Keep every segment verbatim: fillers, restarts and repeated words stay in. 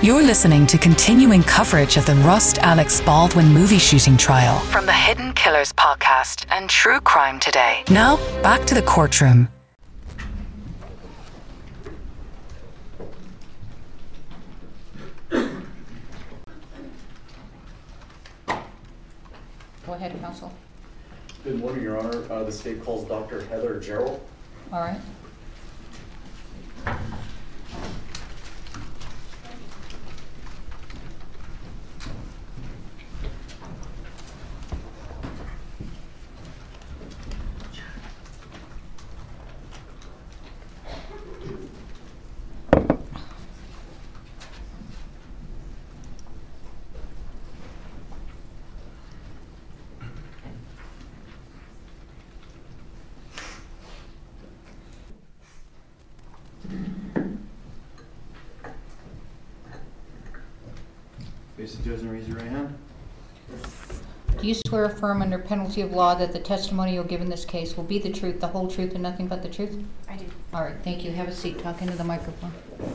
You're listening to continuing coverage of the Rust Alex Baldwin movie shooting trial from the Hidden Killers podcast and True Crime Today. Now, back to the courtroom. Go ahead, counsel. Good morning, Your Honor. Uh, the state calls Doctor Heather Jarrell. All right. Face the judge and raise your right hand. Do you swear or affirm under penalty of law that the testimony you'll give in this case will be the truth, the whole truth, and nothing but the truth? I do. All right, thank you. Have a seat. Talk into the microphone.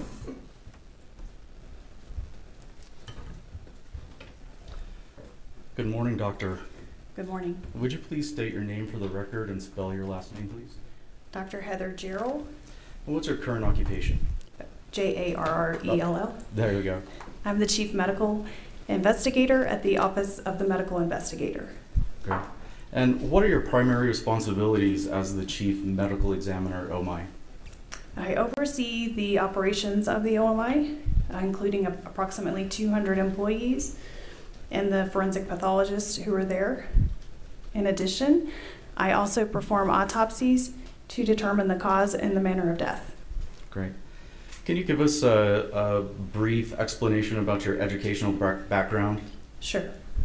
Good morning, Doctor. Good morning. Would you please state your name for the record and spell your last name, please? Doctor Heather Jarrell, And what's your current occupation? J A R R E L L. There you go. I'm the Chief Medical Investigator at the Office of the Medical Investigator. Great. And what are your primary responsibilities as the Chief Medical Examiner at O M I? I oversee the operations of the O M I, uh, including a- approximately two hundred employees and the forensic pathologists who are there. In addition, I also perform autopsies to determine the cause and the manner of death. Great. Can you give us a, a brief explanation about your educational bra- background? Sure.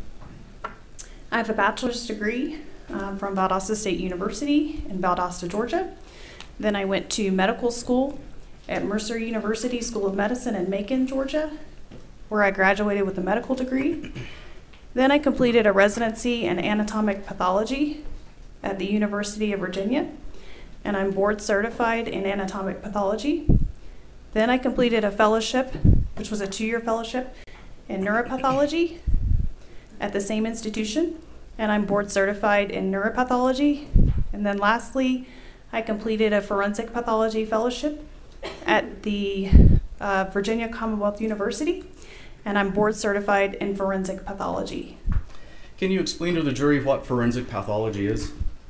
I have a bachelor's degree um, from Valdosta State University in Valdosta, Georgia. Then I went to medical school at Mercer University School of Medicine in Macon, Georgia, where I graduated with a medical degree. Then I completed a residency in anatomic pathology at the University of Virginia, and I'm board certified in anatomic pathology. Then I completed a fellowship, which was a two-year fellowship in neuropathology at the same institution, and I'm board certified in neuropathology. And then lastly, I completed a forensic pathology fellowship at the uh, Virginia Commonwealth University, and I'm board certified in forensic pathology. Can you explain to the jury what forensic pathology is?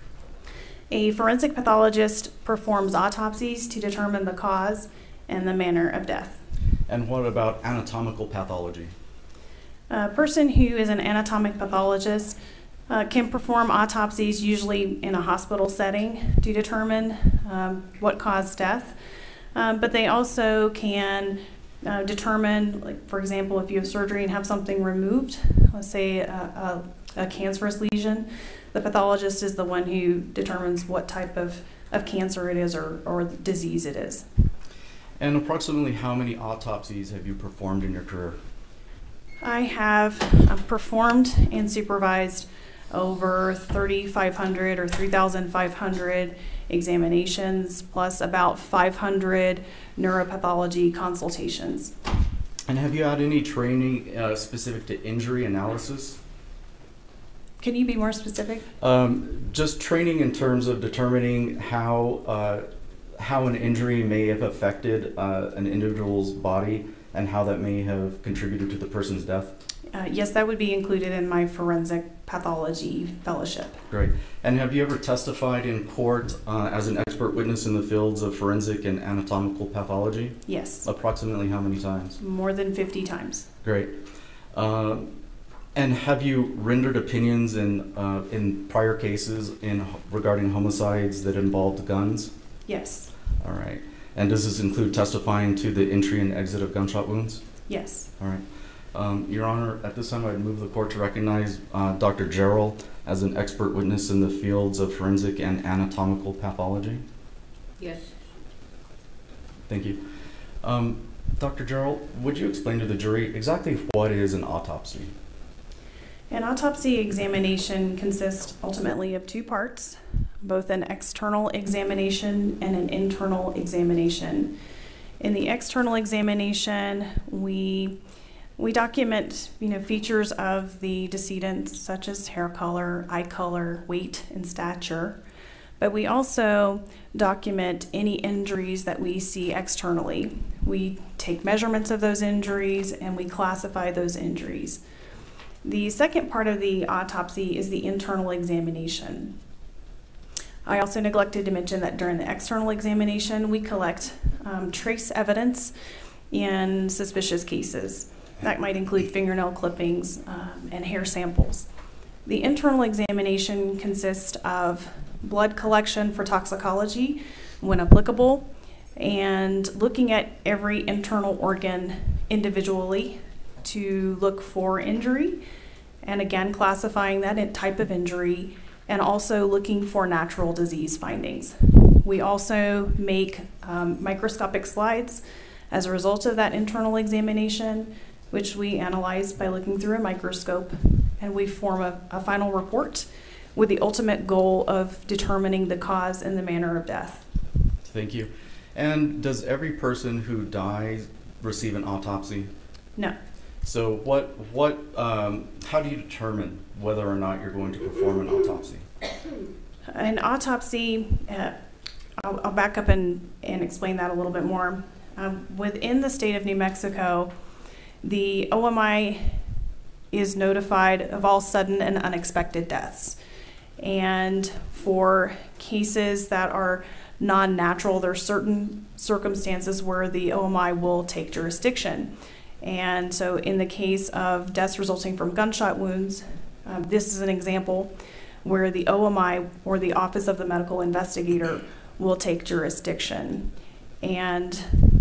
A forensic pathologist performs autopsies to determine the cause and the manner of death. And what about anatomical pathology? A person who is an anatomic pathologist uh, can perform autopsies usually in a hospital setting to determine um, what caused death, um, but they also can uh, determine, like for example, if you have surgery and have something removed, let's say a, a, a cancerous lesion, the pathologist is the one who determines what type of, of cancer it is or, or disease it is. And approximately how many autopsies have you performed in your career? I have uh, performed and supervised over thirty-five hundred or three thousand five hundred examinations, plus about five hundred neuropathology consultations. And have you had any training uh, specific to injury analysis? Can you be more specific? Um, just training in terms of determining how uh, how an injury may have affected uh, an individual's body and how that may have contributed to the person's death? Uh, yes, that would be included in my forensic pathology fellowship. Great. And have you ever testified in court uh, as an expert witness in the fields of forensic and anatomical pathology? Yes. Approximately how many times? More than fifty times. Great. Uh, and have you rendered opinions in uh, in prior cases in regarding homicides that involved guns? Yes. All right. And does this include testifying to the entry and exit of gunshot wounds? Yes. All right. Um, Your Honor, at this time I'd move the court to recognize uh, Doctor Jarrell as an expert witness in the fields of forensic and anatomical pathology. Yes. Thank you. Um, Doctor Jarrell, would you explain to the jury exactly what is an autopsy? An autopsy examination consists ultimately of two parts, both an external examination and an internal examination. In the external examination, we we document, you know, features of the decedent such as hair color, eye color, weight, and stature. But we also document any injuries that we see externally. We take measurements of those injuries and we classify those injuries. The second part of the autopsy is the internal examination. I also neglected to mention that during the external examination, we collect um, trace evidence in suspicious cases. That might include fingernail clippings um, and hair samples. The internal examination consists of blood collection for toxicology when applicable, and looking at every internal organ individually to look for injury, and again classifying that type of injury, and also looking for natural disease findings. We also make um, microscopic slides as a result of that internal examination, which we analyze by looking through a microscope, and we form a, a final report with the ultimate goal of determining the cause and the manner of death. Thank you. And does every person who dies receive an autopsy? No. So what, what, um, how do you determine whether or not you're going to perform an autopsy? An autopsy, uh, I'll, I'll back up and, and explain that a little bit more. Um, within the state of New Mexico, the O M I is notified of all sudden and unexpected deaths. And for cases that are non-natural, there are certain circumstances where the O M I will take jurisdiction. And so in the case of deaths resulting from gunshot wounds, um, this is an example where the O M I, or the Office of the Medical Investigator, will take jurisdiction. And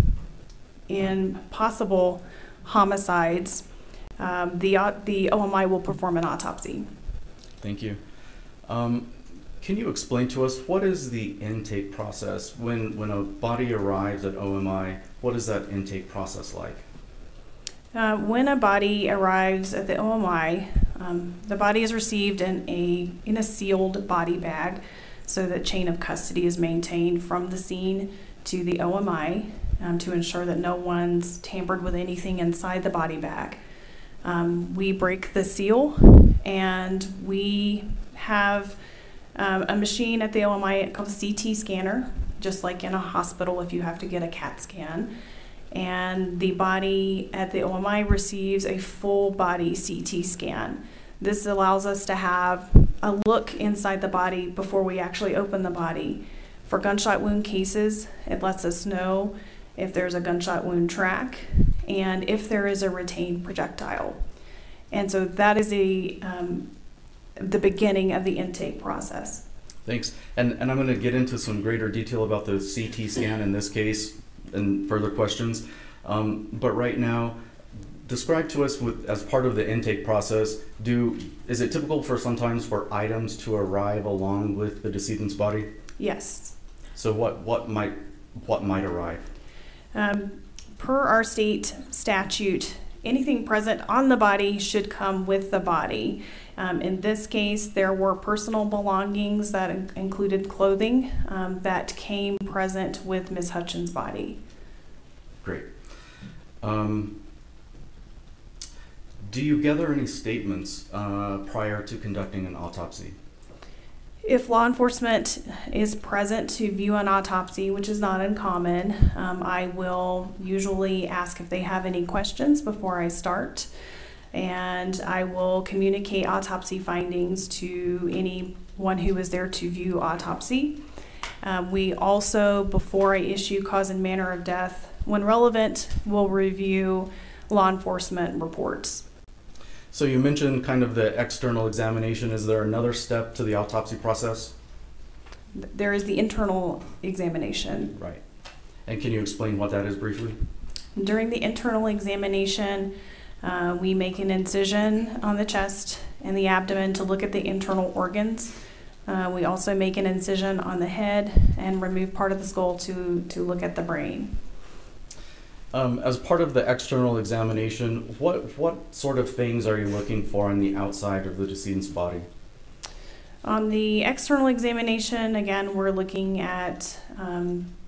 in possible homicides, um, the, uh, the O M I will perform an autopsy. Thank you. Um, can you explain to us what is the intake process? When, when a body arrives at O M I, what is that intake process like? Uh, when a body arrives at the O M I, um, the body is received in a, in a sealed body bag, so that chain of custody is maintained from the scene to the O M I um, to ensure that no one's tampered with anything inside the body bag. Um, we break the seal, and we have um, a machine at the O M I called a C T scanner, just like in a hospital if you have to get a CAT scan. And the body at the O M I receives a full body C T scan. This allows us to have a look inside the body before we actually open the body. For gunshot wound cases, it lets us know if there's a gunshot wound track and if there is a retained projectile. And so that is a, um, the beginning of the intake process. Thanks. And, and I'm going to get into some greater detail about the C T scan in this case and further questions. Um, but right now, describe to us with, as part of the intake process, do is it typical for sometimes for items to arrive along with the decedent's body? Yes. So what, what might what might arrive? Um, per our state statute, anything present on the body should come with the body. Um, in this case, there were personal belongings that in- included clothing um, that came present with Miz Hutchins' body. Great. Um, do you gather any statements uh, prior to conducting an autopsy? If law enforcement is present to view an autopsy, which is not uncommon, um, I will usually ask if they have any questions before I start. And I will communicate autopsy findings to anyone who is there to view autopsy. Um, we also, before I issue cause and manner of death, when relevant, will review law enforcement reports. So you mentioned kind of the external examination. Is there another step to the autopsy process? There is the internal examination. Right. And can you explain what that is briefly? During the internal examination, uh, we make an incision on the chest and the abdomen to look at the internal organs. Uh, we also make an incision on the head and remove part of the skull to, to look at the brain. Um, as part of the external examination, what what sort of things are you looking for on the outside of the decedent's body? On the external examination, again, we're looking at um,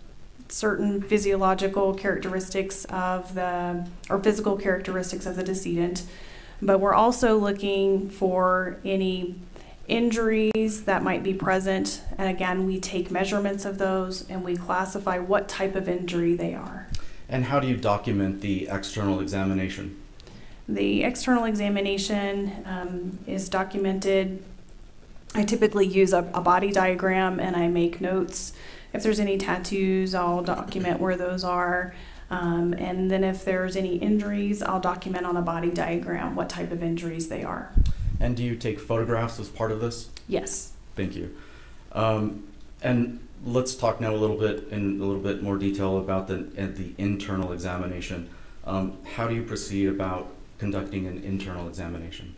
certain physiological characteristics of the, or physical characteristics of the decedent, but we're also looking for any injuries that might be present. And again, we take measurements of those and we classify what type of injury they are. And how do you document the external examination? The external examination um, is documented. I typically use a, a body diagram and I make notes. If there's any tattoos, I'll document where those are. Um, and then if there's any injuries, I'll document on a body diagram what type of injuries they are. And do you take photographs as part of this? Yes. Thank you. Um, and let's talk now a little bit in a little bit more detail about the uh, the internal examination. Um, how do you proceed about conducting an internal examination?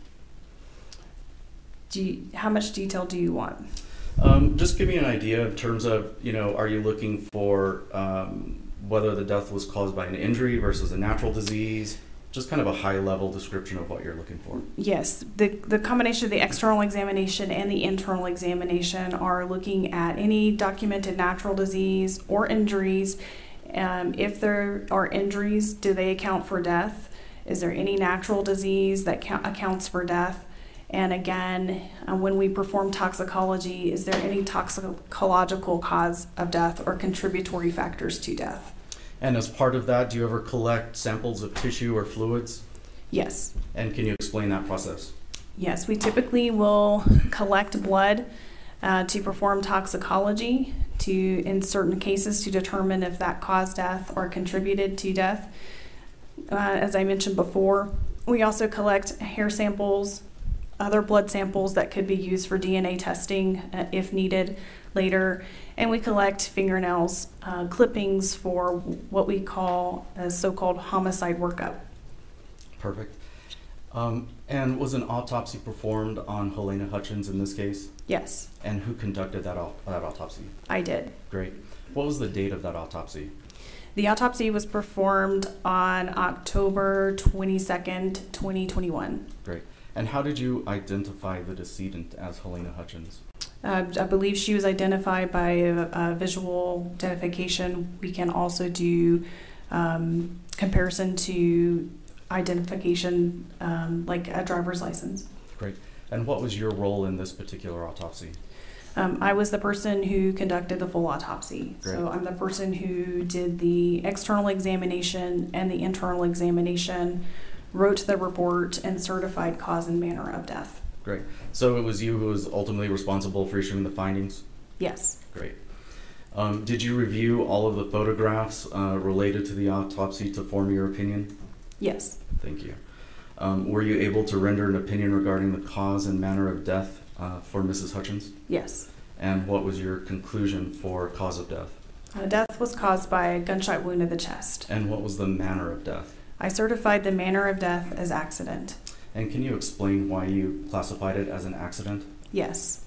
Do you, how much detail do you want? Um, just give me an idea in terms of, you know, are you looking for um, whether the death was caused by an injury versus a natural disease? Just kind of a high-level description of what you're looking for. Yes, the, the combination of the external examination and the internal examination are looking at any documented natural disease or injuries. Um, if there are injuries, do they account for death? Is there any natural disease that ca- accounts for death? And again, uh, when we perform toxicology, is there any toxicological cause of death or contributory factors to death? And as part of that, do you ever collect samples of tissue or fluids? Yes. And can you explain that process? Yes, we typically will collect blood uh, to perform toxicology to, in certain cases, to determine if that caused death or contributed to death. Uh, as I mentioned before, we also collect hair samples, other blood samples that could be used for D N A testing uh, if needed later, and we collect fingernails, uh, clippings for what we call a so-called homicide workup. Perfect. Um, and was an autopsy performed on Helena Hutchins in this case? Yes. And who conducted that, au- that autopsy? I did. Great. What was the date of that autopsy? The autopsy was performed on October twenty-second, twenty twenty-one. Great. And how did you identify the decedent as Helena Hutchins? Uh, I believe she was identified by a, a visual identification. We can also do um, comparison to identification, um, like a driver's license. Great. And what was your role in this particular autopsy? Um, I was the person who conducted the full autopsy. Great. So I'm the person who did the external examination and the internal examination, wrote the report, and certified cause and manner of death. Great. So it was you who was ultimately responsible for issuing the findings? Yes. Great. Um, did you review all of the photographs uh, related to the autopsy to form your opinion? Yes. Thank you. Um, were you able to render an opinion regarding the cause and manner of death uh, for Missus Hutchins? Yes. And what was your conclusion for cause of death? Uh, death was caused by a gunshot wound to the chest. And what was the manner of death? I certified the manner of death as accident. And can you explain why you classified it as an accident? Yes.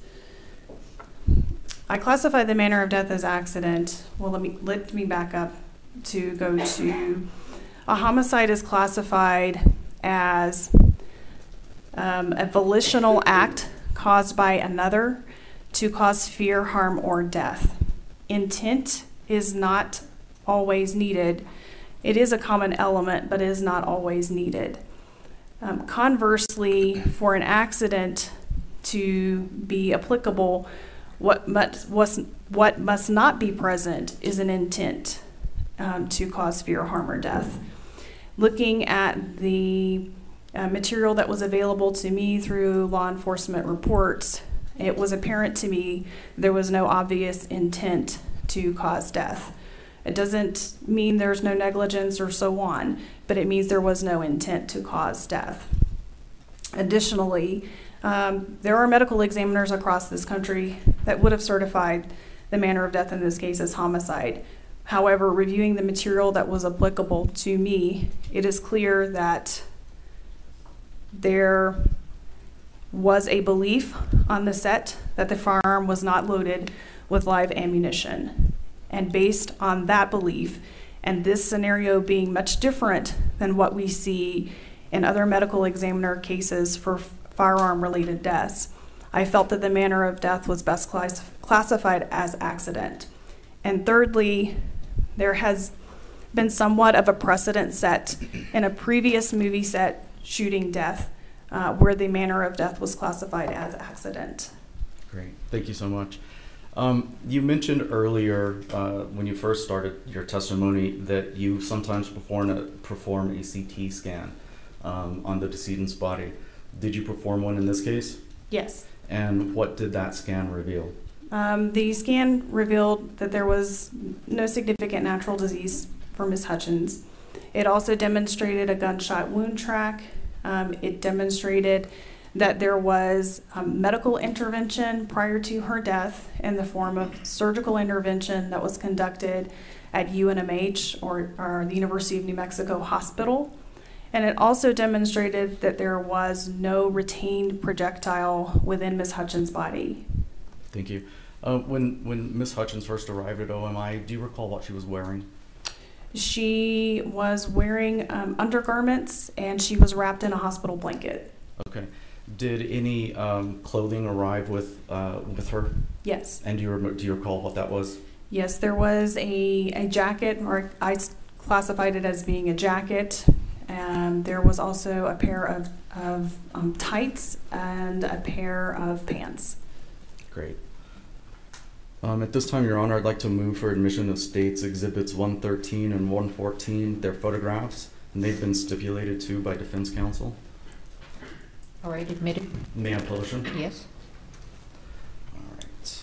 I classified the manner of death as accident. Well, let me let me back up to go to a homicide is classified as um, a volitional act caused by another to cause fear, harm, or death. Intent is not always needed. It is a common element, but it is not always needed. Um, conversely, for an accident to be applicable, what must, was, what must not be present is an intent um, to cause fear, harm, or death. Looking at the uh, material that was available to me through law enforcement reports, it was apparent to me there was no obvious intent to cause death. It doesn't mean there's no negligence or so on, but it means there was no intent to cause death. Additionally, um, there are medical examiners across this country that would have certified the manner of death in this case as homicide. However, reviewing the material that was applicable to me, it is clear that there was a belief on the set that the firearm was not loaded with live ammunition. And based on that belief, and this scenario being much different than what we see in other medical examiner cases for firearm-related deaths, I felt that the manner of death was best class- classified as accident. And thirdly, there has been somewhat of a precedent set in a previous movie set shooting death uh, where the manner of death was classified as accident. Great, thank you so much. Um, you mentioned earlier uh, when you first started your testimony that you sometimes perform a, perform a C T scan um, on the decedent's body. Did you perform one in this case? Yes. And what did that scan reveal? Um, the scan revealed that there was no significant natural disease for Miz Hutchins. It also demonstrated a gunshot wound track. Um, it demonstrated that there was um, medical intervention prior to her death in the form of surgical intervention that was conducted at U N M H or, or the University of New Mexico Hospital. And it also demonstrated that there was no retained projectile within Miz Hutchins' body. Thank you. Uh, when when Miz Hutchins first arrived at O M I, do you recall what she was wearing? She was wearing um, undergarments and she was wrapped in a hospital blanket. Okay. Did any um, clothing arrive with uh, with her? Yes. And do you rem- do you recall what that was? Yes, there was a, a jacket, or I classified it as being a jacket. And there was also a pair of, of um, tights and a pair of pants. Great. Um, at this time, Your Honor, I'd like to move for admission of States Exhibits one thirteen and one fourteen. They're photographs, and they've been stipulated to by defense counsel. All right, admitted. May I publish them? Yes. All right.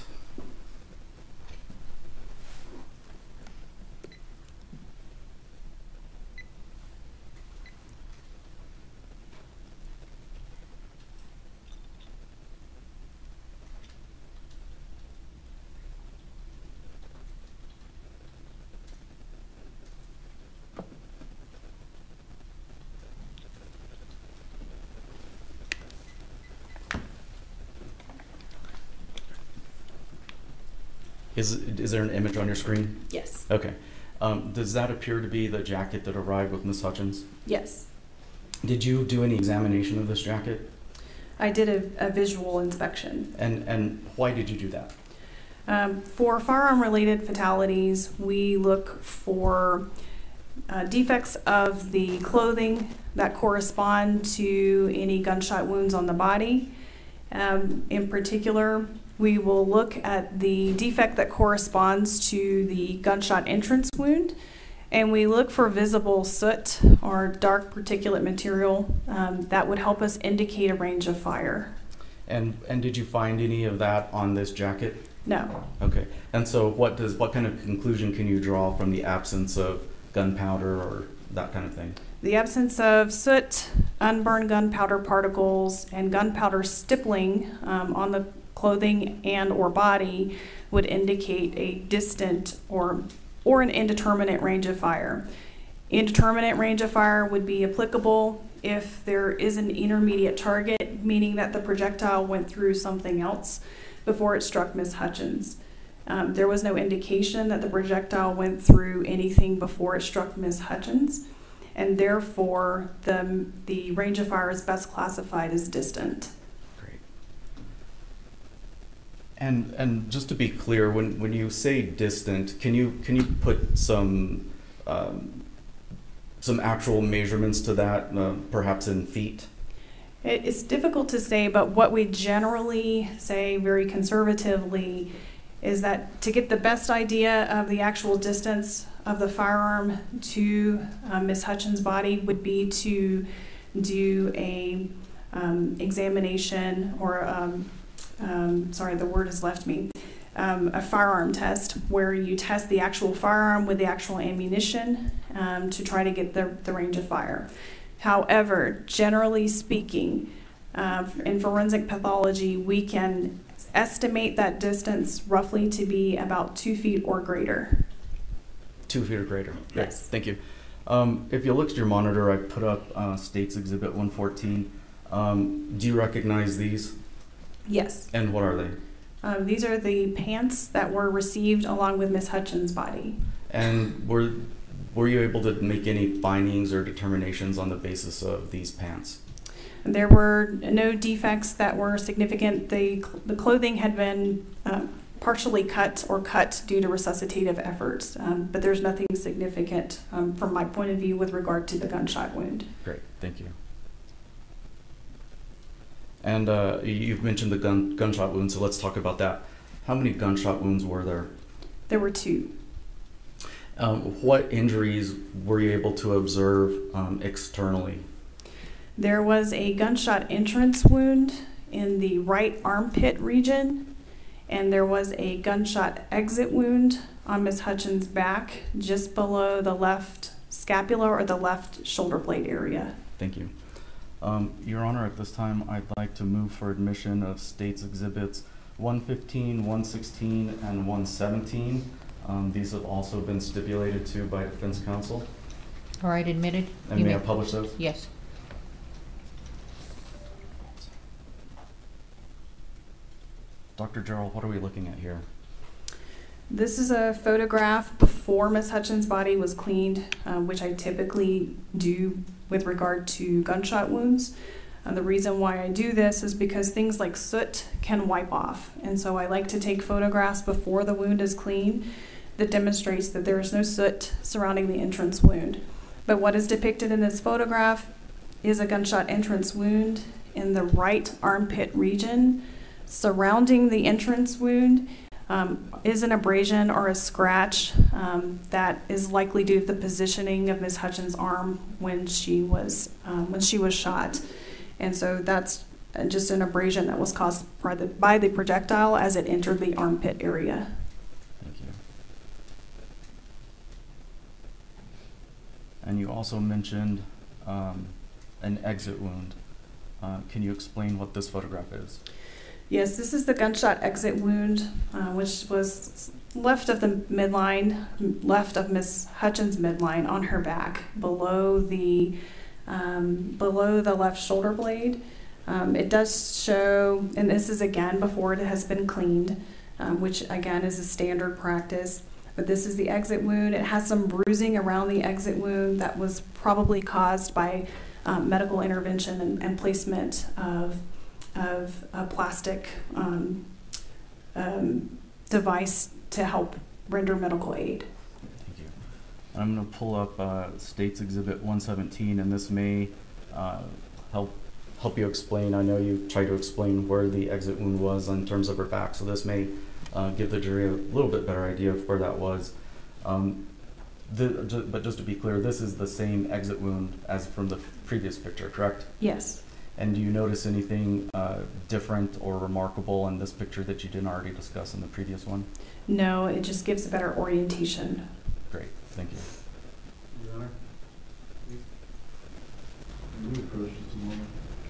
Is is there an image on your screen? Yes. Okay. Um, does that appear to be the jacket that arrived with Miz Hutchins? Yes. Did you do any examination of this jacket? I did a, a visual inspection. And and why did you do that? Um, for firearm-related fatalities, we look for uh, defects of the clothing that correspond to any gunshot wounds on the body. Um, in particular, we will look at the defect that corresponds to the gunshot entrance wound, and we look for visible soot or dark particulate material um, that would help us indicate a range of fire. And and did you find any of that on this jacket? No. Okay. And so what does what kind of conclusion can you draw from the absence of gunpowder or that kind of thing? The absence of soot, unburned gunpowder particles, and gunpowder stippling um, on the clothing and or body would indicate a distant or or an indeterminate range of fire. Indeterminate range of fire would be applicable if there is an intermediate target, meaning that the projectile went through something else before it struck Miz Hutchins. Um, there was no indication that the projectile went through anything before it struck Miz Hutchins, and therefore the, the range of fire is best classified as distant. Great. And and just to be clear, when, when you say distant, can you can you put some um, some actual measurements to that, uh, perhaps in feet? It's difficult to say, but what we generally say very conservatively is that to get the best idea of the actual distance of the firearm to um, Miz Hutchins' body would be to do a um, examination or, um, um, sorry, the word has left me, um, a firearm test where you test the actual firearm with the actual ammunition um, to try to get the, the range of fire. However, generally speaking, uh, in forensic pathology, we can estimate that distance roughly to be about two feet or greater. Two feet or greater. Great. Yes. Thank you. Um, if you look at your monitor, I put up uh, States Exhibit one fourteen. Um, do you recognize these? Yes. And what are they? Um, these are the pants that were received along with Miz Hutchins' body. And were were you able to make any findings or determinations on the basis of these pants? There were no defects that were significant. The, the clothing had been uh, partially cut or cut due to resuscitative efforts, um, but there's nothing significant um, from my point of view with regard to the gunshot wound. Great, thank you. And uh, you've mentioned the gun gunshot wound, so let's talk about that. How many gunshot wounds were there? There were two. Um, what injuries were you able to observe um, externally? There was a gunshot entrance wound in the right armpit region, and there was a gunshot exit wound on Miz Hutchins' back, just below the left scapula or the left shoulder blade area. Thank you. Um, Your Honor, at this time, I'd like to move for admission of State's Exhibits one fifteen, one sixteen, and one seventeen. Um, these have also been stipulated to by defense counsel. All right, admitted. And You may I may- publish those? Yes. Doctor Gerald, what are we looking at here? This is a photograph before Miz Hutchins' body was cleaned, uh, which I typically do with regard to gunshot wounds. And the reason why I do this is because things like soot can wipe off. And so I like to take photographs before the wound is clean that demonstrates that there is no soot surrounding the entrance wound. But what is depicted in this photograph is a gunshot entrance wound in the right armpit region. Surrounding the entrance wound um, is an abrasion or a scratch um, that is likely due to the positioning of Miz Hutchins' arm when she was um, when she was shot, and so that's just an abrasion that was caused by the, by the projectile as it entered the armpit area. Thank you. And you also mentioned um, an exit wound. Uh, can you explain what this photograph is? Yes, this is the gunshot exit wound, uh, which was left of the midline, left of Miz Hutchins' midline on her back, below the um, below the left shoulder blade. Um, it does show, and this is again before it has been cleaned, um, which again is a standard practice. But this is the exit wound. It has some bruising around the exit wound that was probably caused by um, medical intervention and, and placement of of a plastic um, um, device to help render medical aid. Thank you. I'm going to pull up uh, State's Exhibit one seventeen, and this may uh, help help you explain. I know you tried to explain where the exit wound was in terms of her back, so this may uh, give the jury a little bit better idea of where that was. Um, the, but just to be clear, this is the same exit wound as from the previous picture, correct? Yes. And do you notice anything uh, different or remarkable in this picture that you didn't already discuss in the previous one? No, it just gives a better orientation. Great, thank you. Your Honor, move approach just a moment.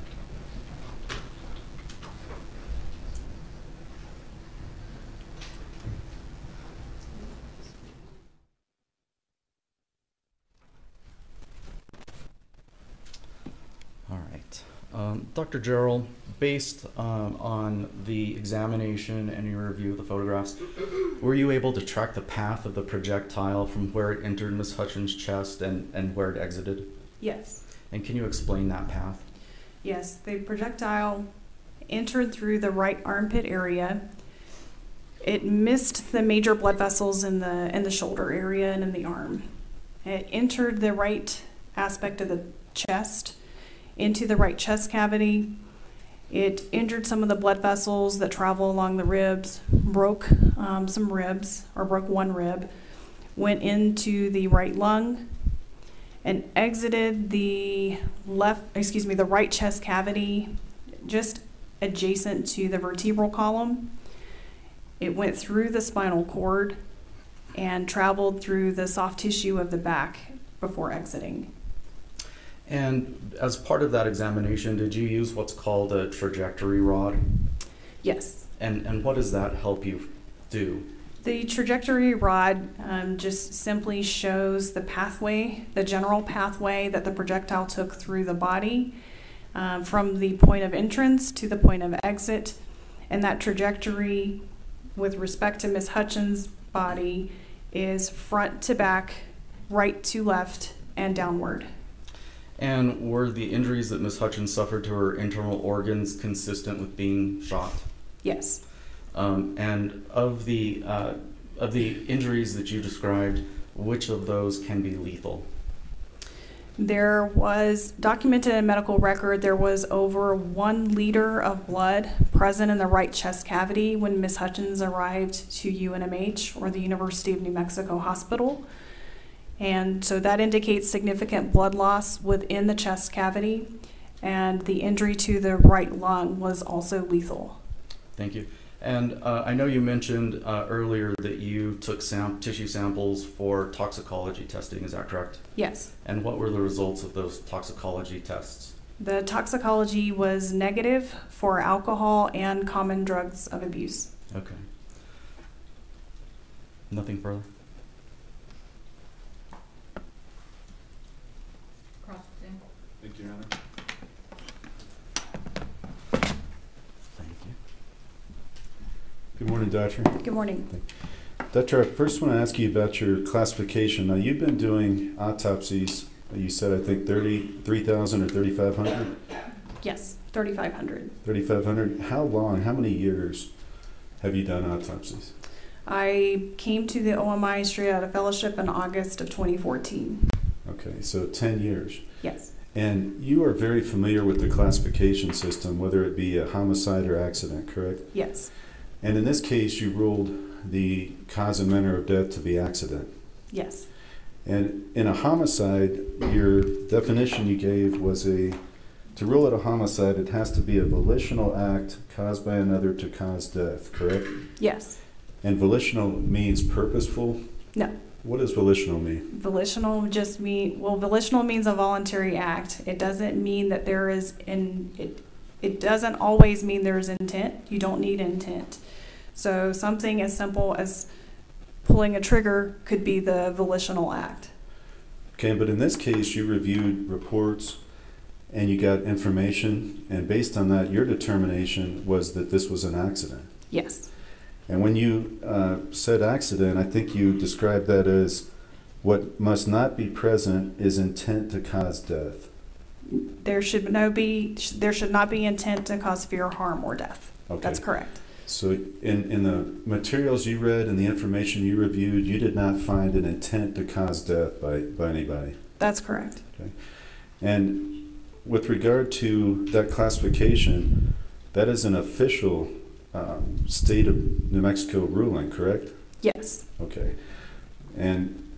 All right. Um, Doctor Gerald, based um, on the examination and your review of the photographs, were you able to track the path of the projectile from where it entered Miz Hutchins' chest and, and where it exited? Yes. And can you explain that path? Yes, the projectile entered through the right armpit area. It missed the major blood vessels in the in the shoulder area and in the arm. It entered the right aspect of the chest into the right chest cavity. It injured some of the blood vessels that travel along the ribs, broke um, some ribs, or broke one rib, went into the right lung, and exited the left, excuse me, the right chest cavity, just adjacent to the vertebral column. It went through the spinal cord and traveled through the soft tissue of the back before exiting. And as part of that examination, did you use what's called a trajectory rod? Yes. And, and what does that help you do? The trajectory rod um, just simply shows the pathway, the general pathway that the projectile took through the body um, from the point of entrance to the point of exit. And that trajectory with respect to Miz Hutchins' body is front to back, right to left, and downward. And were the injuries that Miz Hutchins suffered to her internal organs consistent with being shot? Yes. Um, and of the uh, of the injuries that you described, which of those can be lethal? There was documented in medical record there was over one liter of blood present in the right chest cavity when Miz Hutchins arrived to U N M H, or the University of New Mexico Hospital. And so that indicates significant blood loss within the chest cavity, and the injury to the right lung was also lethal. Thank you. And uh, I know you mentioned uh, earlier that you took sam- tissue samples for toxicology testing, is that correct? Yes. And what were the results of those toxicology tests? The toxicology was negative for alcohol and common drugs of abuse. Okay. Nothing further? Cross-exam. Thank you, Your Honor. Thank you. Good morning, Doctor. Good morning. Doctor, I first want to ask you about your classification. Now, you've been doing autopsies, you said, I think, thirty-three thousand or thirty-five hundred? Yes, thirty-five hundred. thirty-five hundred. How long, how many years have you done autopsies? I came to the O M I straight out of fellowship in August of twenty fourteen. Okay, so ten years. Yes. And you are very familiar with the classification system, whether it be a homicide or accident, correct? Yes. And in this case, you ruled the cause and manner of death to be accident. Yes. And in a homicide, your definition you gave was a, to rule it a homicide, it has to be a volitional act caused by another to cause death, correct? Yes. And volitional means purposeful? No. What does volitional mean? Volitional just mean, well, volitional means a voluntary act. It doesn't mean that there is, in, it, it doesn't always mean there is intent. You don't need intent. So something as simple as pulling a trigger could be the volitional act. Okay, but in this case, you reviewed reports and you got information, and based on that, your determination was that this was an accident. Yes. And when you uh, said accident, I think you described that as what must not be present is intent to cause death. There should no be, there should not be intent to cause fear, harm, or death. Okay. That's correct. So in, in the materials you read and the information you reviewed, you did not find an intent to cause death by, by anybody. That's correct. Okay. And with regard to that classification, that is an official um, state of New Mexico ruling, correct? Yes. Okay. And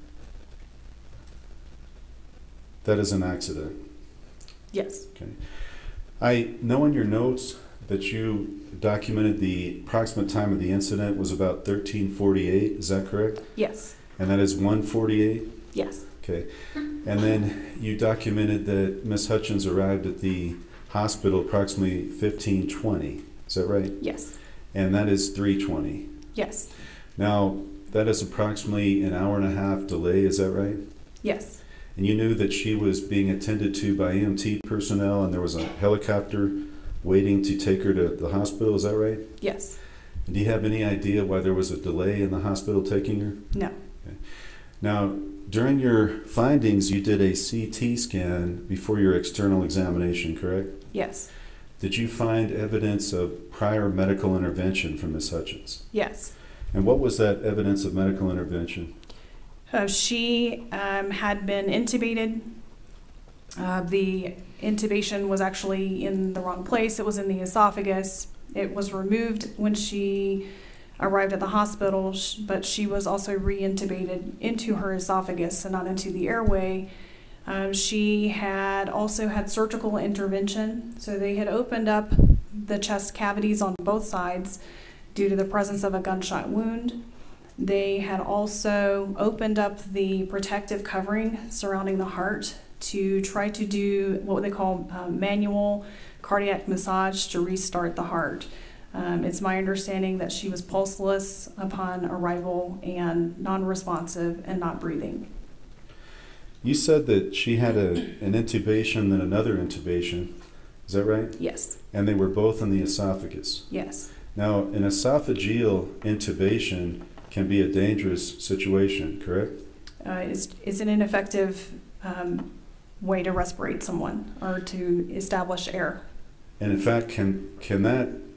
that is an accident. Yes. Okay. I know in your notes that you documented the approximate time of the incident was about thirteen forty-eight, is that correct? Yes. And that is one forty-eight? Yes. Okay. And then you documented that Miz Hutchins arrived at the hospital approximately fifteen twenty, is that right? Yes. And that is three twenty. Yes. Now, that is approximately an hour and a half delay, is that right? Yes. And you knew that she was being attended to by E M T personnel and there was a helicopter waiting to take her to the hospital, is that right? Yes. Do you have any idea why there was a delay in the hospital taking her? No. Okay. Now, during your findings, you did a C T scan before your external examination, correct? Yes. Did you find evidence of prior medical intervention from Miz Hutchins? Yes. And what was that evidence of medical intervention? Uh, she um, had been intubated. Uh, the intubation was actually in the wrong place. It was in the esophagus. It was removed when she arrived at the hospital, but she was also re-intubated into her esophagus and not into the airway. Um, she had also had surgical intervention. So they had opened up the chest cavities on both sides due to the presence of a gunshot wound. They had also opened up the protective covering surrounding the heart to try to do what they call uh, manual cardiac massage to restart the heart. Um, it's my understanding that she was pulseless upon arrival and non-responsive and not breathing. You said that she had a, an intubation and another intubation, is that right? Yes. And they were both in the esophagus. Yes. Now, an esophageal intubation can be a dangerous situation, correct? Uh, it's, it's an ineffective um, way to respirate someone or to establish air. And in fact, can can that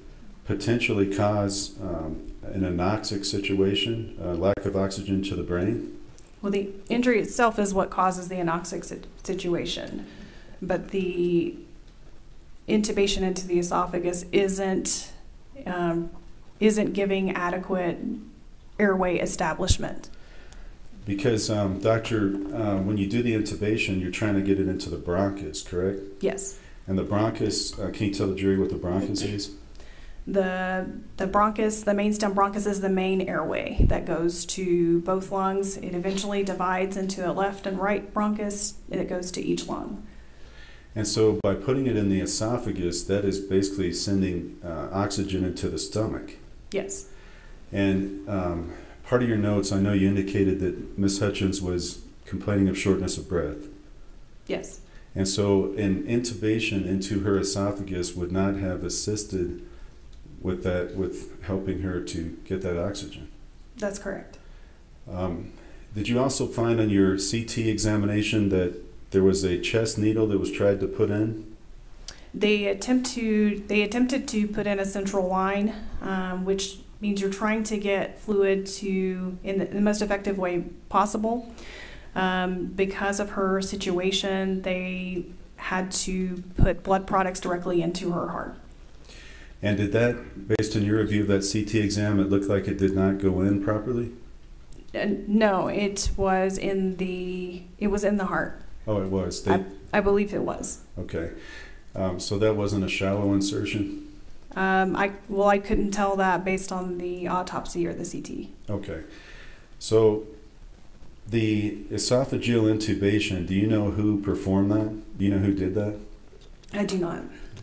potentially cause um, an anoxic situation, uh, lack of oxygen to the brain? Well, the injury itself is what causes the anoxic sit- situation, but the intubation into the esophagus isn't um, isn't giving adequate airway establishment. Because, um, doctor, uh, when you do the intubation, you're trying to get it into the bronchus, correct? Yes. And the bronchus, uh, can you tell the jury what the bronchus is? The the bronchus, the main stem bronchus, is the main airway that goes to both lungs. It eventually divides into a left and right bronchus, and it goes to each lung. And so by putting it in the esophagus, that is basically sending uh, oxygen into the stomach. Yes. And um, part of your notes, I know you indicated that Miz Hutchins was complaining of shortness of breath. Yes. And so an intubation into her esophagus would not have assisted with that, with helping her to get that oxygen. That's correct. Um, did you also find on your C T examination that there was a chest needle that was tried to put in? They attempt to they attempted to put in a central line, um, which means you're trying to get fluid to in the, the most effective way possible. Um, because of her situation, they had to put blood products directly into her heart. And did that, based on your review of that C T exam, it looked like it did not go in properly? Uh, no, it was in the it was in the heart. Oh, it was. They, I, I believe it was. okay. Um, so that wasn't a shallow insertion? Um, I well, I couldn't tell that based on the autopsy or the C T. Okay. So the esophageal intubation, do you know who performed that? Do you know who did that? I do not.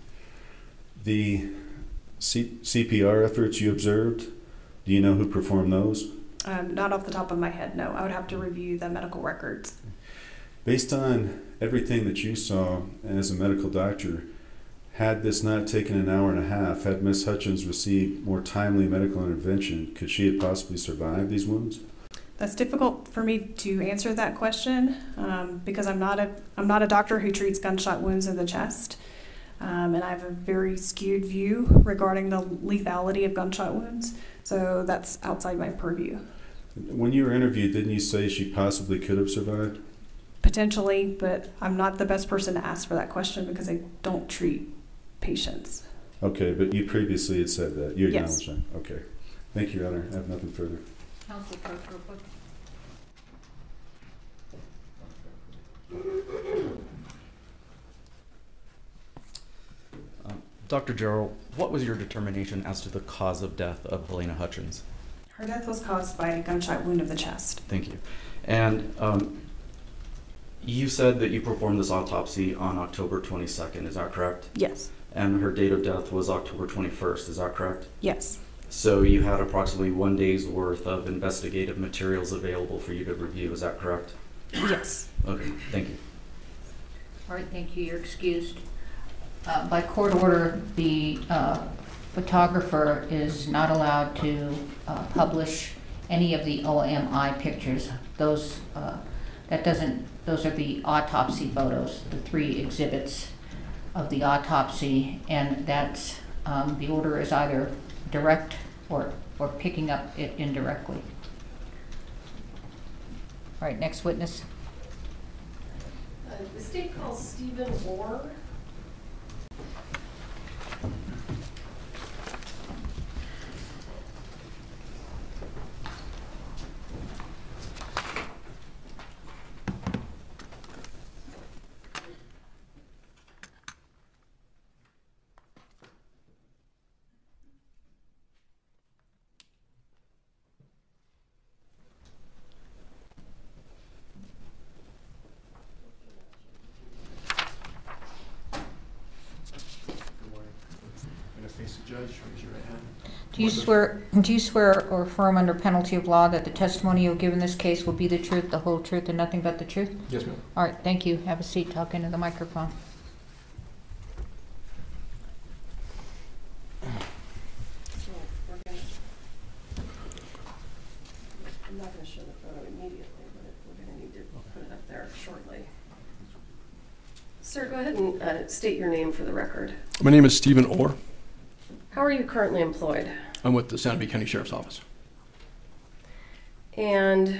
The C- CPR efforts you observed, do you know who performed those? Um, not off the top of my head, no. I would have to review the medical records. Based on everything that you saw as a medical doctor, had this not taken an hour and a half, had Miz Hutchins received more timely medical intervention, could she have possibly survived these wounds? That's difficult for me to answer that question um, because I'm not a I'm not a doctor who treats gunshot wounds in the chest, um, and I have a very skewed view regarding the lethality of gunshot wounds. So that's outside my purview. When you were interviewed, didn't you say she possibly could have survived? Potentially, but I'm not the best person to ask for that question because I don't treat patients. Okay, but you previously had said that. You Yes. acknowledge that. Okay. Thank you, Your Honor. I have nothing further. Counsel, clerk, real quick. Um, Doctor Gerald, what was your determination as to the cause of death of Helena Hutchins? Her death was caused by a gunshot wound of the chest. Thank you. And um, you said that you performed this autopsy on October twenty-second, is that correct? Yes. And her date of death was October twenty-first, is that correct? Yes. So you had approximately one day's worth of investigative materials available for you to review, is that correct? Yes. Okay, thank you. All right, thank you. You're excused. Uh, by court order, the uh, photographer is not allowed to uh, publish any of the O M I pictures. Those uh, that doesn't. Those are the autopsy photos, the three exhibits of the autopsy, and that's um, the order is either direct or or picking up it indirectly. All right, next witness. Uh, the state calls Stephen Orr. Face the judge, raise your right hand. Do you swear, do you swear or affirm under penalty of law that the testimony you'll give in this case will be the truth, the whole truth, and nothing but the truth? Yes, ma'am. All right, thank you. Have a seat. Talk into the microphone. So we're gonna, I'm not gonna show the photo immediately, but it- we're gonna need to put it up there shortly. Sir, go ahead and uh, state your name for the record. My name is Stephen Orr. How are you currently employed? I'm with the Santa Fe County Sheriff's Office. And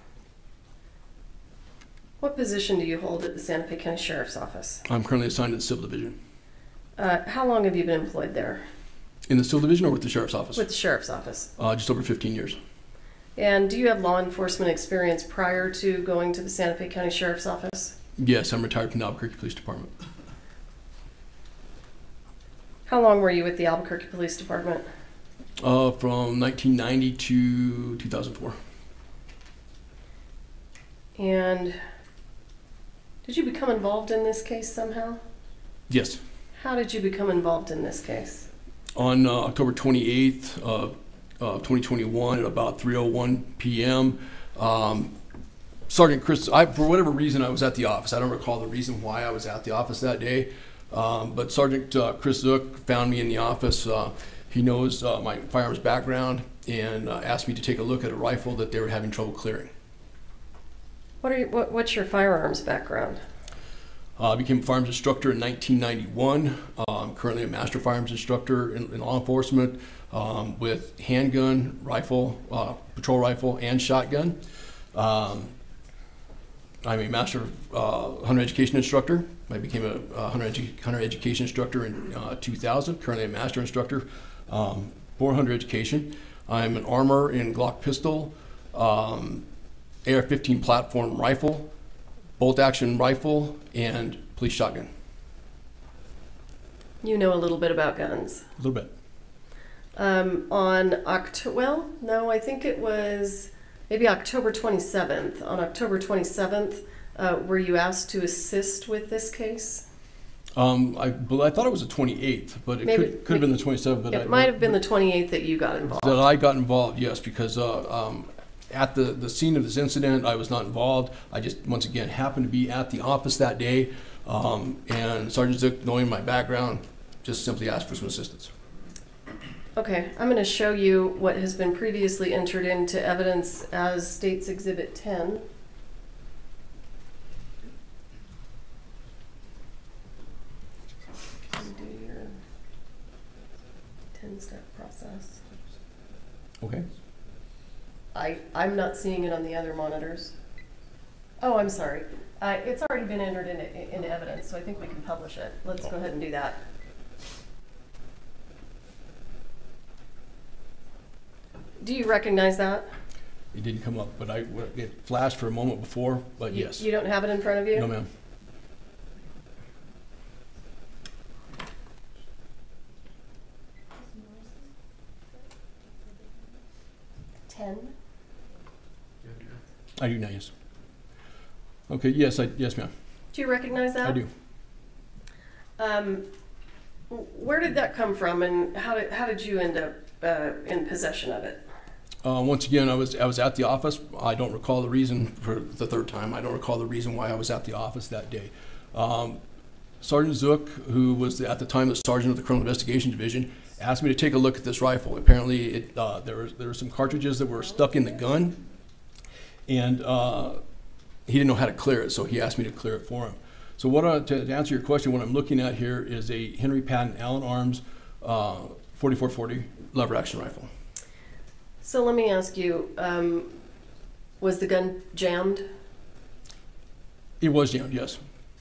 what position do you hold at the Santa Fe County Sheriff's Office? I'm currently assigned to the Civil Division. Uh, how long have you been employed there? In the Civil Division or with the Sheriff's Office? With the Sheriff's Office. Uh, just over fifteen years. And do you have law enforcement experience prior to going to the Santa Fe County Sheriff's Office? Yes, I'm retired from the Albuquerque Police Department. How long were you with the Albuquerque Police Department? Uh, from nineteen ninety to two thousand four. And did you become involved in this case somehow? Yes. How did you become involved in this case? On uh, October twenty-eighth of uh, twenty twenty-one at about three oh one p m, um, Sergeant Chris, I, for whatever reason, I was at the office. I don't recall the reason why I was at the office that day, um, but Sergeant uh, Chris Zook found me in the office. Uh, he knows uh, my firearms background and uh, asked me to take a look at a rifle that they were having trouble clearing. What are you, what, what's your firearms background? Uh, I became a firearms instructor in nineteen ninety-one. Uh, I'm currently a master firearms instructor in, in law enforcement um, with handgun, rifle, uh, patrol rifle, and shotgun. Um, I'm a master uh, hunter education instructor. I became a, a hunter, edu hunter education instructor in uh, two thousand. Currently a master instructor um, for hunter education. I'm an armor in Glock pistol, um, A R fifteen platform rifle, bolt action rifle, and police shotgun. You know a little bit about guns. A little bit. Um, on October, well, no, I think it was maybe October twenty-seventh. On October twenty-seventh, uh, were you asked to assist with this case? Um, I, but I thought it was the twenty-eighth, but it Maybe- could, could have been the twenty-seventh. But It I, might have been the twenty-eighth that you got involved. That I got involved, yes, because uh, um, at the, the scene of this incident, I was not involved. I just, once again, happened to be at the office that day, um, and Sergeant Zook, knowing my background, just simply asked for some assistance. Okay, I'm going to show you what has been previously entered into evidence as State's Exhibit ten. Do your ten-step process. Okay. I, I'm not seeing it on the other monitors. Oh, I'm sorry. Uh, it's already been entered into, into evidence, so I think we can publish it. Let's go ahead and do that. Do you recognize that? It didn't come up, but I it flashed for a moment before, but You- yes. You don't have it in front of you? No, ma'am. ten? I do now, yes. Okay, yes, I, yes, ma'am. Do you recognize that? I do. Um, where did that come from, and how did, how did you end up uh, in possession of it? Uh, once again, I was I was at the office. I don't recall the reason for the third time. I don't recall the reason why I was at the office that day. Um, Sergeant Zook, who was the, at the time the sergeant of the Criminal Investigation Division, asked me to take a look at this rifle. Apparently, it, uh, there was there were some cartridges that were stuck in the gun, and uh, he didn't know how to clear it, so he asked me to clear it for him. So what I, to, to answer your question, what I'm looking at here is a Henry Patton Allen Arms uh, forty-four forty lever action rifle. So let me ask you, um, was the gun jammed? It was jammed, yes.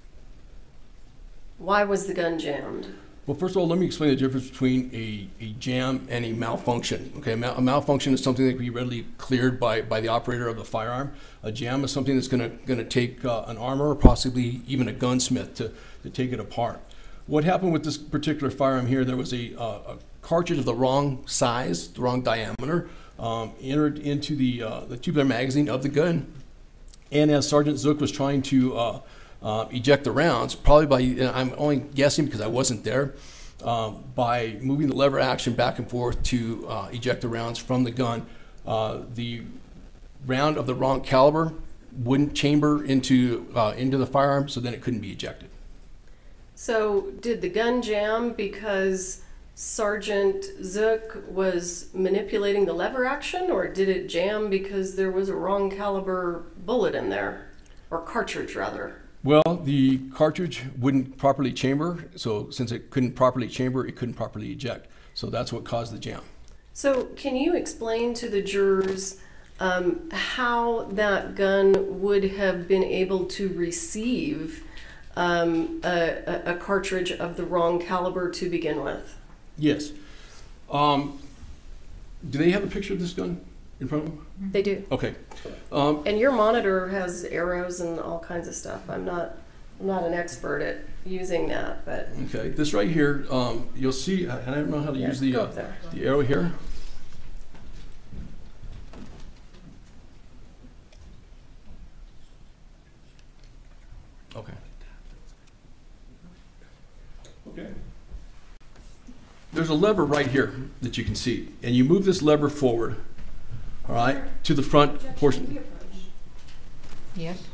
Why was the gun jammed? Well, first of all, let me explain the difference between a, a jam and a malfunction. Okay, a, mal a malfunction is something that can be readily cleared by, by the operator of the firearm. A jam is something that's going to going to take uh, an armor or possibly even a gunsmith to, to take it apart. What happened with this particular firearm here, there was a, uh, a cartridge of the wrong size, the wrong diameter, um, entered into the, uh, the tubular magazine of the gun. And as Sergeant Zook was trying to uh, Uh, eject the rounds, probably by, and I'm only guessing because I wasn't there, um, by moving the lever action back and forth to uh, eject the rounds from the gun. Uh, the round of the wrong caliber wouldn't chamber into, uh, into the firearm, so then it couldn't be ejected. So did the gun jam because Sergeant Zook was manipulating the lever action, or did it jam because there was a wrong caliber bullet in there, or cartridge rather? Well, the cartridge wouldn't properly chamber, so since it couldn't properly chamber, it couldn't properly eject. So that's what caused the jam. So can you explain to the jurors um, how that gun would have been able to receive um, a, a cartridge of the wrong caliber to begin with? Yes. Um, do they have a picture of this gun in front of them? They do. Okay. Um, And your monitor has arrows and all kinds of stuff. I'm not, I'm not an expert at using that, but okay. This right here, um, you'll see, and I don't know how to Yeah, use the go uh, up there. the arrow here. Okay. Okay. There's a lever right here that you can see, and you move this lever forward, all right, to the front portion. Yes?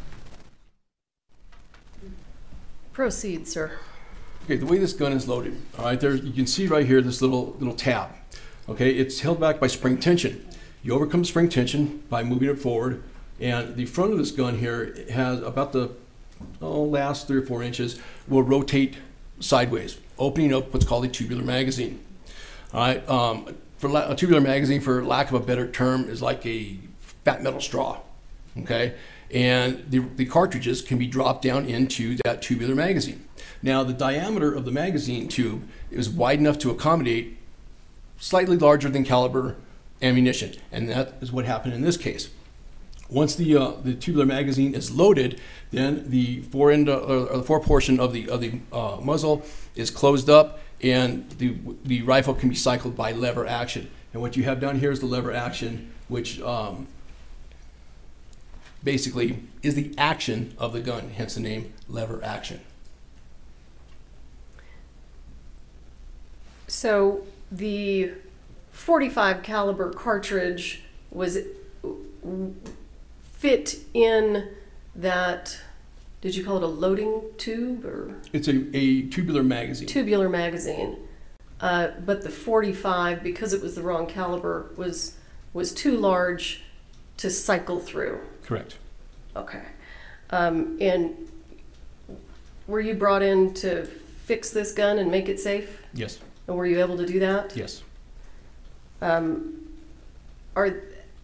proceed, sir. Okay, the way this gun is loaded, all right, there you can see right here this little little tab. Okay, it's held back by spring tension. You overcome spring tension by moving it forward, and the front of this gun here has about the oh, last three or four inches will rotate sideways, opening up what's called a tubular magazine. All right, um, for la- a tubular magazine, for lack of a better term, is like a fat metal straw. Okay, and the, the cartridges can be dropped down into that tubular magazine. Now, the diameter of the magazine tube is wide enough to accommodate slightly larger than caliber ammunition, and that is what happened in this case. Once the uh, the tubular magazine is loaded, then the fore end uh, or the fore portion of the of the uh, muzzle is closed up, and the the rifle can be cycled by lever action. And what you have down here is the lever action, which um, basically is the action of the gun, hence the name lever action. So the forty-five caliber cartridge was fit in that, did you call it a loading tube or? It's a, a tubular magazine. Tubular magazine. Uh, but the forty-five, because it was the wrong caliber, was was too large to cycle through. Correct. Okay. Um, and were you brought in to fix this gun and make it safe? Yes. And were you able to do that? Yes. Um, are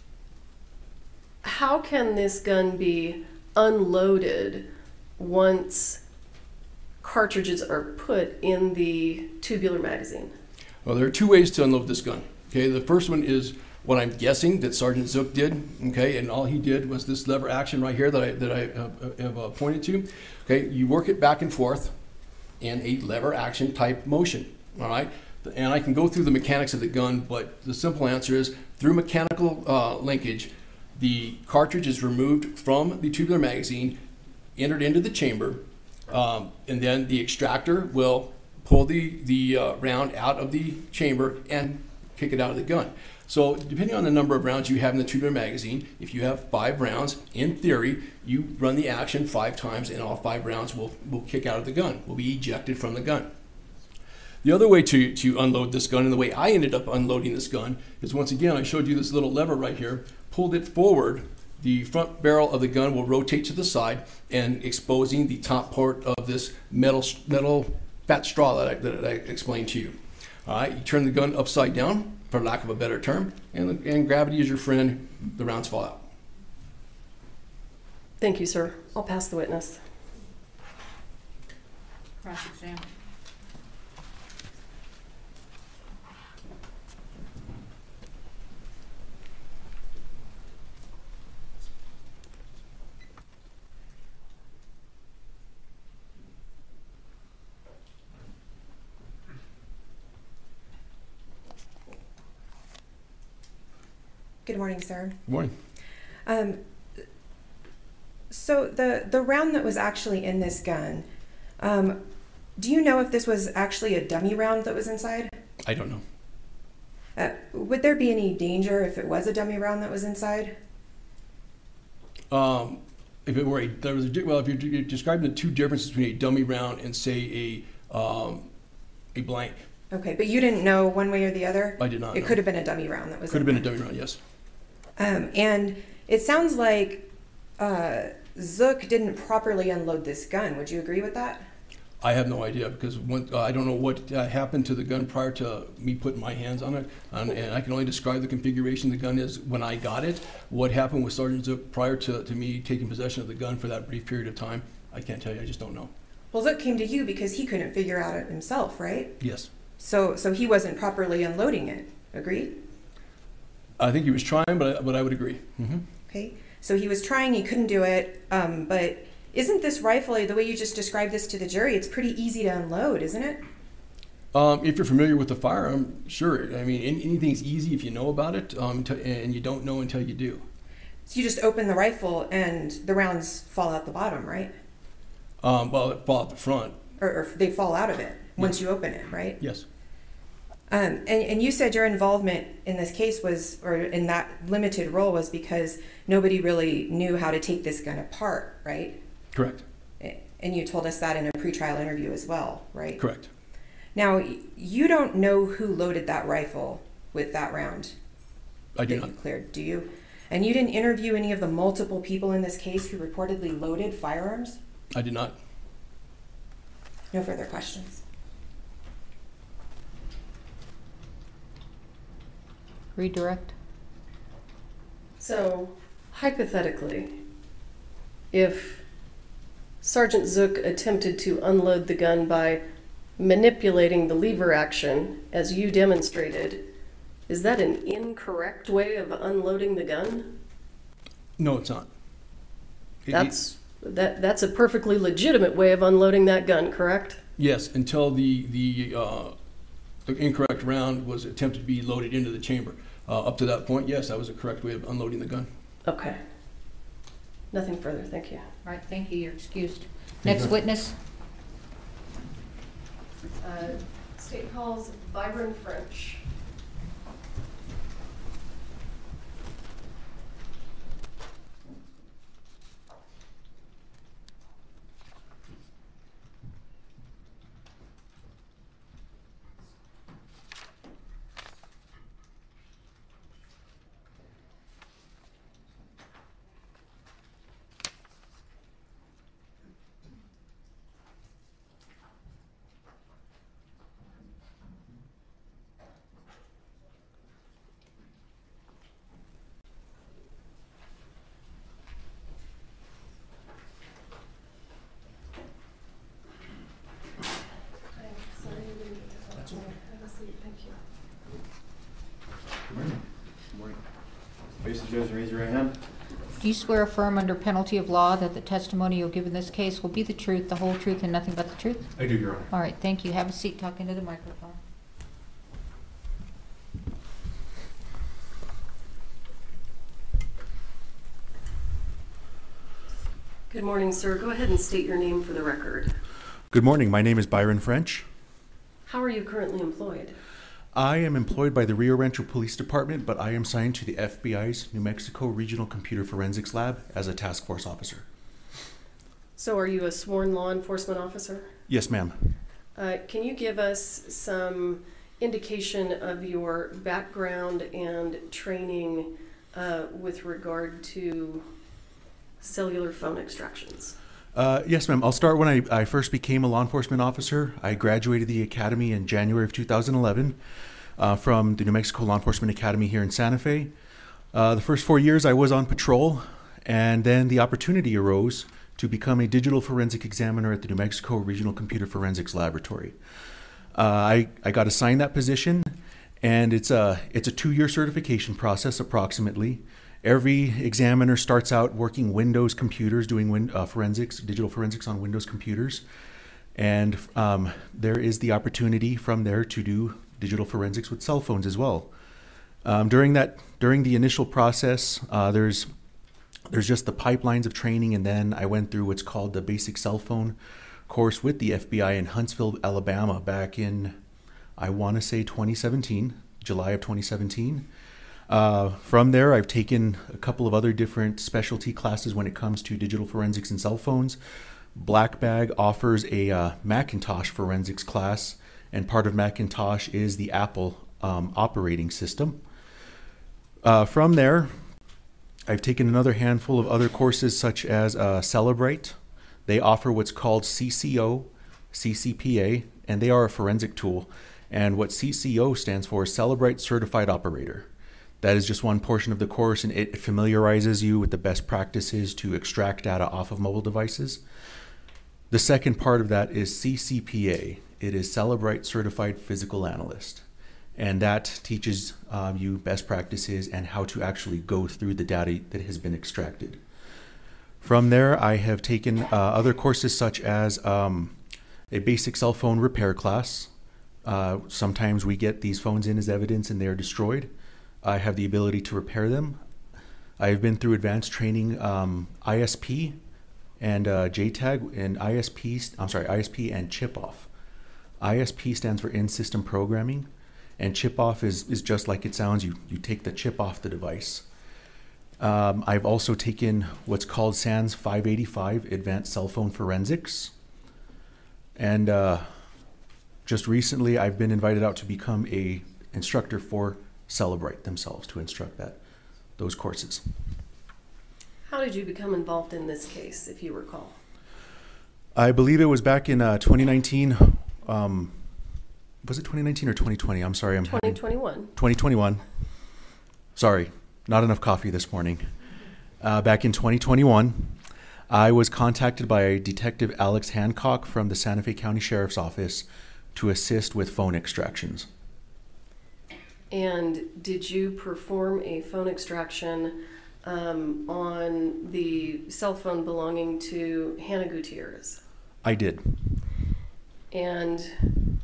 how can this gun be unloaded once cartridges are put in the tubular magazine? Well, there are two ways to unload this gun. Okay, the first one is what I'm guessing that Sergeant Zook did. Okay, and all he did was this lever action right here that I that I uh, have uh, pointed to. Okay, you work it back and forth in a lever action type motion. All right, and I can go through the mechanics of the gun, but the simple answer is through mechanical uh, linkage, the cartridge is removed from the tubular magazine, entered into the chamber, um, and then the extractor will pull the, the uh, round out of the chamber and kick it out of the gun. So depending on the number of rounds you have in the tubular magazine, if you have five rounds, in theory, you run the action five times and all five rounds will, will kick out of the gun, will be ejected from the gun. The other way to, to unload this gun, and the way I ended up unloading this gun, is once again, I showed you this little lever right here, pulled it forward, the front barrel of the gun will rotate to the side and exposing the top part of this metal metal fat straw that I, that I explained to you. All right, you turn the gun upside down, for lack of a better term, and, and gravity is your friend, the rounds fall out. Thank you, sir. I'll pass the witness. Cross-exam. Good morning, sir. Good morning. Um, so the, the round that was actually in this gun, um, do you know if this was actually a dummy round that was inside? I don't know. Uh, would there be any danger if it was a dummy round that was inside? Um, if it were a, there was a, well, if you're, you're describing the two differences between a dummy round and say a, um, a blank. Okay, but you didn't know one way or the other? I did not It know. could have been a dummy round that was Could have in been a there. dummy round, yes. Um, and it sounds like uh, Zook didn't properly unload this gun. Would you agree with that? I have no idea because one, uh, I don't know what uh, happened to the gun prior to me putting my hands on it, and, and I can only describe the configuration the gun is when I got it. What happened with Sergeant Zook prior to, to me taking possession of the gun for that brief period of time, I can't tell you. I just don't know. Well, Zook came to you because he couldn't figure out it himself, right? Yes. So, so he wasn't properly unloading it. Agreed? I think he was trying, but I, but I would agree. Mm-hmm. Okay. So he was trying. He couldn't do it. Um, but isn't this rifle, the way you just described this to the jury, it's pretty easy to unload, isn't it? Um, if you're familiar with the firearm, sure. I mean, any, anything's easy if you know about it, um, to, and you don't know until you do. So you just open the rifle and the rounds fall out the bottom, right? Um, well, it fall out the front. Or, or they fall out of it once you open it, right? Yes. Um, and, and you said your involvement in this case was, or in that limited role, was because nobody really knew how to take this gun apart, right? Correct. And you told us that in a pretrial interview as well, right? Correct. Now, you don't know who loaded that rifle with that round I do that not. you cleared, do you? And you didn't interview any of the multiple people in this case who reportedly loaded firearms? I did not. No further questions. Redirect. So, hypothetically, if Sergeant Zook attempted to unload the gun by manipulating the lever action, as you demonstrated, is that an incorrect way of unloading the gun? No, it's not. It- That's that. That's a perfectly legitimate way of unloading that gun, correct? Yes, until the the, uh, the incorrect round was attempted to be loaded into the chamber. Uh, up to that point, yes, that was a correct way of unloading the gun. Okay. Nothing further. Thank you. All right, thank you. You're excused. Next witness. Uh, state calls Byron French. Face the judge and raise your right hand. Do you swear affirm under penalty of law that the testimony you'll give in this case will be the truth, the whole truth, and nothing but the truth? I do, Your Honor. All right, thank you. Have a seat. Talk into the microphone. Good morning, sir. Go ahead and state your name for the record. Good morning. My name is Byron French. How are you currently employed? I am employed by the Rio Rancho Police Department, but I am signed to the F B I's New Mexico Regional Computer Forensics Lab as a task force officer. So are you a sworn law enforcement officer? Yes, ma'am. Uh, can you give us some indication of your background and training uh, with regard to cellular phone extractions? Uh, yes, ma'am. I'll start when I, I first became a law enforcement officer. I graduated the academy in January of two thousand eleven uh, from the New Mexico Law Enforcement Academy here in Santa Fe. Uh, the first four years I was on patrol, and then the opportunity arose to become a digital forensic examiner at the New Mexico Regional Computer Forensics Laboratory. Uh, I, I got assigned that position, and it's a, it's a two-year certification process approximately. Every examiner starts out working Windows computers, doing win, uh, forensics, digital forensics on Windows computers. And um, there is the opportunity from there to do digital forensics with cell phones as well. Um, during that, during the initial process, uh, there's there's just the pipelines of training, and then I went through what's called the basic cell phone course with the F B I in Huntsville, Alabama, back in, I want to say twenty seventeen, July of twenty seventeen. Uh, from there, I've taken a couple of other different specialty classes when it comes to digital forensics and cell phones. Black Bag offers a uh, Macintosh forensics class, and part of Macintosh is the Apple um, operating system. Uh, from there, I've taken another handful of other courses such as uh, Celebrate. They offer what's called C C O, C C P A, and they are a forensic tool. And what C C O stands for is Cellebrite Certified Operator. That is just one portion of the course, and it familiarizes you with the best practices to extract data off of mobile devices. The second part of that is C C P A. It is Cellebrite Certified Physical Analyst. And that teaches um, you best practices and how to actually go through the data that has been extracted. From there, I have taken uh, other courses such as um, a basic cell phone repair class. Uh, sometimes we get these phones in as evidence and they are destroyed. I have the ability to repair them. I have been through advanced training um, I S P and uh, J TAG and I S P, I'm sorry, I S P and chip-off. I S P stands for in-system programming, and chip-off is, is just like it sounds. You, you take the chip off the device. Um, I've also taken what's called SANS five eighty-five, Advanced Cell Phone Forensics. And uh, just recently, I've been invited out to become a instructor for Cellebrite themselves, to instruct that those courses. How did you become involved in this case, if you recall? I believe it was back in uh, twenty nineteen. Um, was it twenty nineteen or twenty twenty? I'm sorry. I'm twenty twenty-one. twenty twenty-one. Sorry, not enough coffee this morning. Uh, back in twenty twenty-one, I was contacted by Detective Alex Hancock from the Santa Fe County Sheriff's Office to assist with phone extractions. And did you perform a phone extraction um, on the cell phone belonging to Hannah Gutierrez? I did. And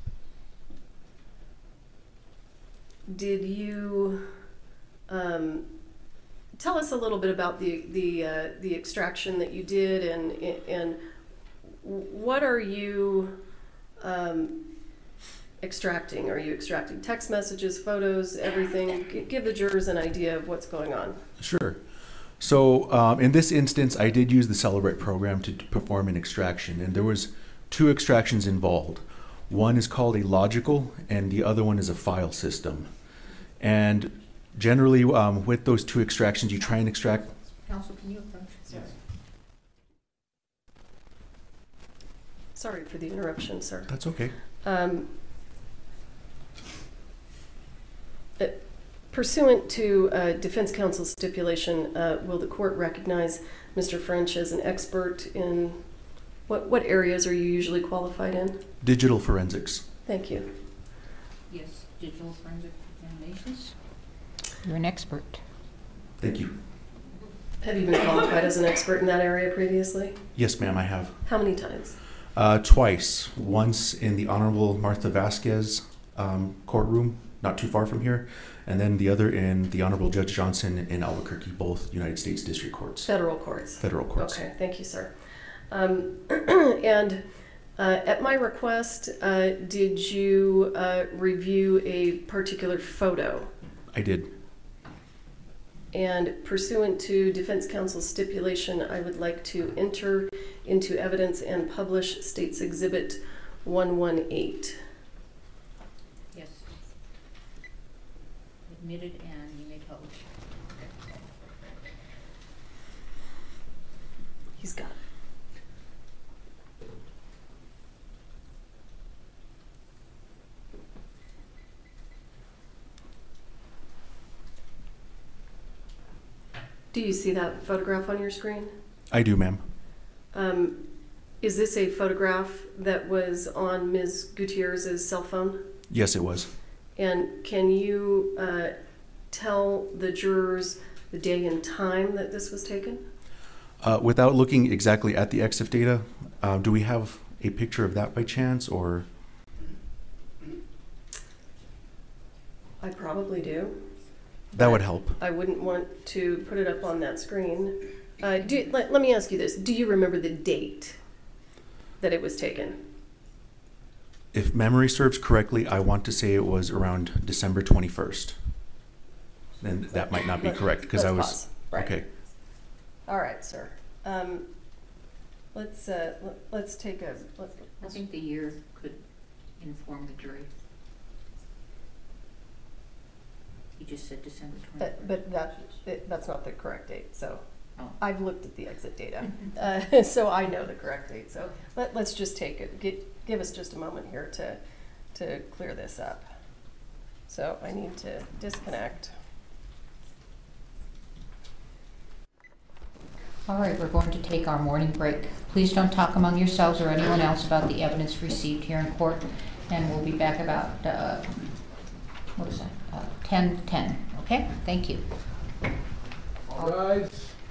did you um, tell us a little bit about the the uh, the extraction that you did, and and what are you um, extracting? Are you extracting text messages, photos, everything? G- give the jurors an idea of what's going on. Sure. So um, in this instance, I did use the Cellebrite program to perform an extraction, and there was two extractions involved. One is called a logical, and the other one is a file system. And generally, um, with those two extractions, you try and extract. Counsel, can you approach? Yes. Sorry for the interruption, sir. That's okay. Um, uh, pursuant to uh, defense counsel's stipulation, uh, will the court recognize Mister French as an expert in what what areas are you usually qualified in? Digital forensics. Thank you. Yes, digital forensic examinations. You're an expert. Thank you. Have you been qualified as an expert in that area previously? Yes, ma'am, I have. How many times? Uh, twice. Once in the Honorable Martha Vasquez um, courtroom, not too far from here, and then the other in the Honorable Judge Johnson in Albuquerque, both United States District Courts. Federal courts. Federal courts. Okay, thank you, sir. Um, and uh, at my request, uh, did you uh, review a particular photo? I did. And pursuant to defense counsel's stipulation, I would like to enter into evidence and publish State's Exhibit one eighteen. Yes. Admitted, and you may publish. He's got it. Do you see that photograph on your screen? I do, ma'am. Um, is this a photograph that was on Miz Gutierrez's cell phone? Yes, it was. And can you uh, tell the jurors the day and time that this was taken? Uh, without looking exactly at the E X I F data, uh, do we have a picture of that by chance, or? I probably do. That would help. I wouldn't want to put it up on that screen. Uh, do, let, let me ask you this. Do you remember the date that it was taken? If memory serves correctly, I want to say it was around December twenty-first. And that might not be Let- correct because I let's was. pause. Right. Okay. All right, sir. Um, let's uh, let, let's take a. Let, I think the year could inform the jury. You just said December twenty-first. But, but that, it, that's not the correct date, so Oh. I've looked at the exit data, uh, so I know the correct date. So let, let's just take it. Get, give us just a moment here to, to clear this up. So I need to disconnect. All right, we're going to take our morning break. Please don't talk among yourselves or anyone else about the evidence received here in court, and we'll be back about, uh, what is that, uh, ten ten, okay? Thank you. All right.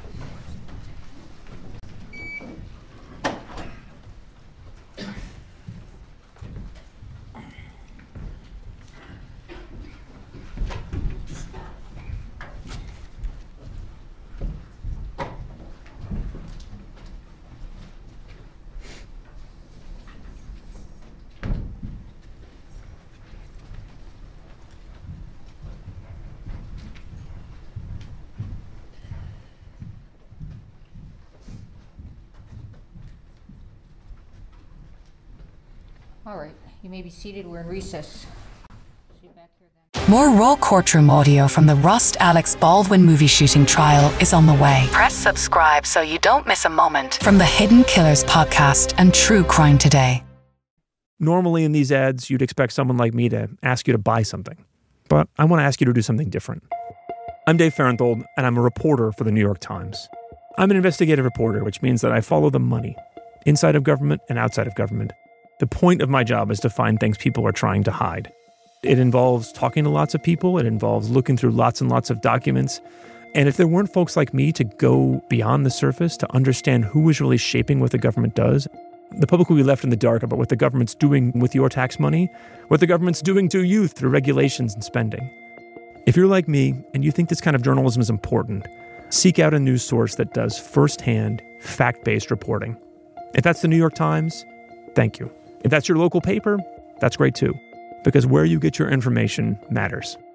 All right, you may be seated. We're in recess. See you back here then. More Raw Courtroom audio from the Rust Alex Baldwin movie shooting trial is on the way. Press subscribe so you don't miss a moment from the Hidden Killers podcast and True Crime Today. Normally in these ads, you'd expect someone like me to ask you to buy something. But I want to ask you to do something different. I'm Dave Farenthold, and I'm a reporter for the New York Times. I'm an investigative reporter, which means that I follow the money, inside of government and outside of government. The point of my job is to find things people are trying to hide. It involves talking to lots of people. It involves looking through lots and lots of documents. And if there weren't folks like me to go beyond the surface to understand who is really shaping what the government does, the public will be left in the dark about what the government's doing with your tax money, what the government's doing to you through regulations and spending. If you're like me and you think this kind of journalism is important, seek out a news source that does firsthand, fact-based reporting. If that's the New York Times, thank you. If that's your local paper, that's great too, because where you get your information matters.